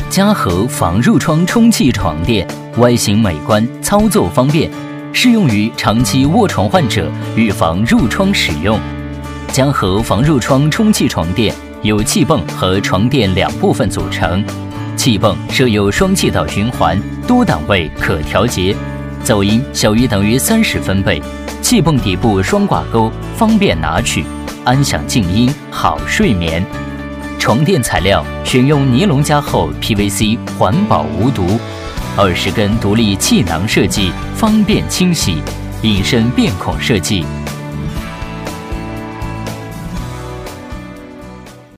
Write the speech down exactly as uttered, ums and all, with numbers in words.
嘉禾防褥疮充气床垫，外形美观，操作方便，适用于长期卧床患者预防褥疮使用。嘉禾防褥疮充气床垫由气泵和床垫两部分组成，气泵设有双气道循环，多档位可调节，噪音小于等于三十分贝，气泵底部双挂钩，方便拿取，安享静音，好睡眠。床垫材料选用尼龙加厚 P V C， 环保无毒，二十根独立气囊设计，方便清洗，隐身便孔设计，